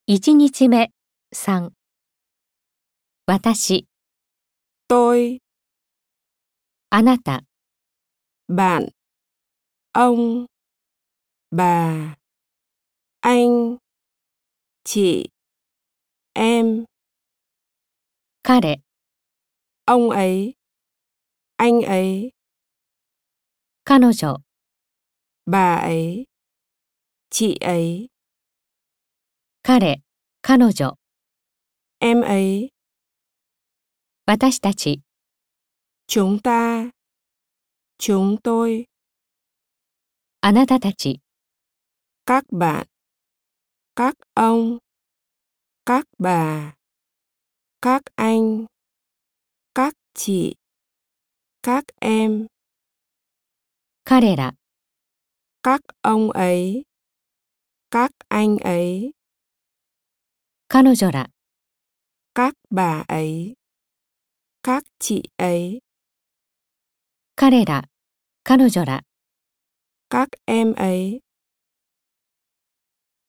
1日目3私 tôi, あなた bạn, ông, bà, anh, chị, em, 彼 ông ấy, anh ấy, 彼女 bà ấy, chị ấy, 彼彼女 em ấy, 私たち chúng ta, chúng tôi, あなたたち các bạn, các ông, các bà, các anh, các chị, các em, 彼ら các ông ấy, các anh ấy, 彼女ら các bà ấy, các chị ấy, 彼ら彼女ら các em ấy.